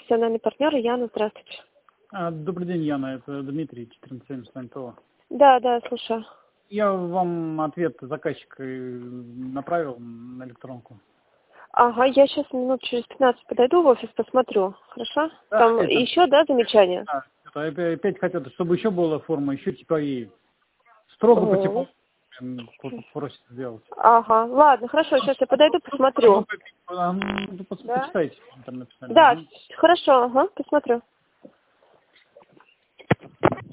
профессиональный партнер Яна, здравствуйте. Добрый день, Яна, это Дмитрий, 1470 ТО. Да, слушаю. Я вам ответ заказчика направил на электронку. Ага, я сейчас минут через 15 подойду в офис, посмотрю, хорошо? Да, Там еще, замечания? Да, опять хотят, чтобы еще была форма, еще типовее. Строго по типу просят сделать. Ага, ладно, хорошо, сейчас я подойду, посмотрю. Почитайте в интернете. Да, хорошо, ага, посмотрю.